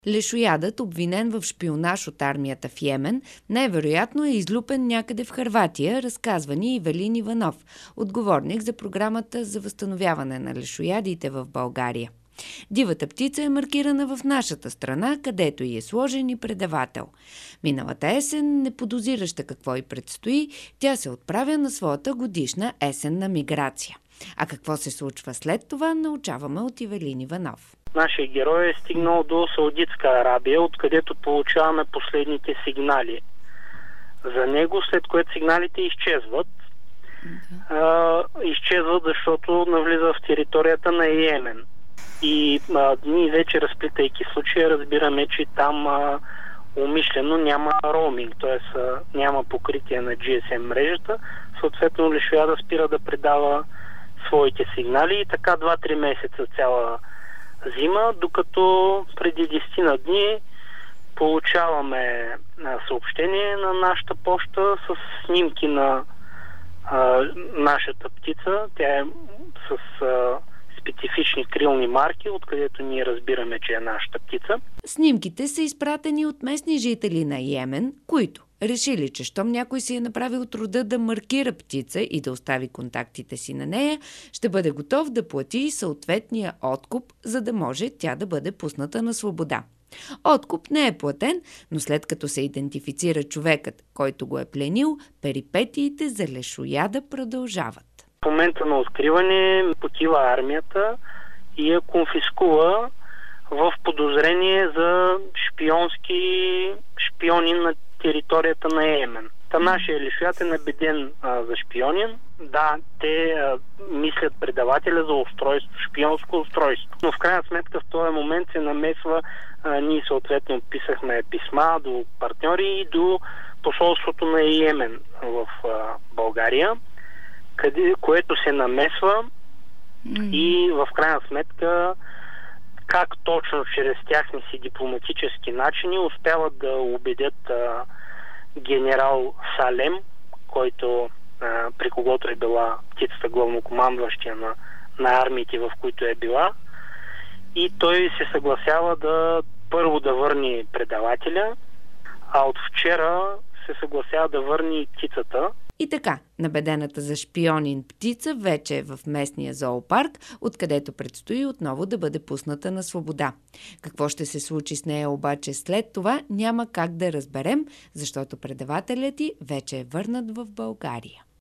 Лешоядът, обвинен в шпионаж от армията в Йемен, най-вероятно е излюпен някъде в Хърватия, разказва ни Ивелин Иванов, отговорник за програмата за възстановяване на лешоядите в България. Дивата птица е маркирана в нашата страна, където й е сложен и предавател. Миналата есен, не подозираща какво й предстои, тя се отправя на своята годишна есенна миграция. А какво се случва след това, научаваме от Ивелин Иванов. Нашия герой е стигнал до Саудитска Арабия, откъдето получаваме последните сигнали за него, след което сигналите изчезват. Изчезват, защото навлиза в територията на Йемен. И ние вече, разплитайки случая, разбираме, че там умишлено няма роуминг, т.е. няма покритие на GSM мрежата. Съответно, лешояда спира да предава своите сигнали и така 2-3 месеца цяла зима, докато преди 10 на дни получаваме съобщение на нашата поща с снимки на нашата птица. Тя е с специфични крилни марки, откъдето ние разбираме, че е нашата птица. Снимките са изпратени от местни жители на Йемен, които решили, че щом някой си е направил труда да маркира птица и да остави контактите си на нея, ще бъде готов да плати съответния откуп, за да може тя да бъде пусната на свобода. Откуп не е платен, но след като се идентифицира човекът, който го е пленил, перипетиите за лешояда продължават. В момента на откриване потива армията и я конфискува в подозрение за шпионин на територията на Йемен. Нашия лешояд е набеден за шпионин. Да, те мислят предавателя за шпионско устройство. Но в крайна сметка в този момент се намесва, ние съответно писахме писма до партньори и до посолството на Йемен в България, което се намесва и в крайна сметка как точно чрез тяхни си дипломатически начини успяват да убедят генерал Салем, който при когото е била птицата главнокомандващия на армиите, в които е била, и той се съгласява първо да върне предавателя, а от вчера се съгласява да върне и птицата. И така, набедената за шпионин птица вече е в местния зоопарк, откъдето предстои отново да бъде пусната на свобода. Какво ще се случи с нея обаче след това, няма как да разберем, защото предавателят й вече е върнат в България.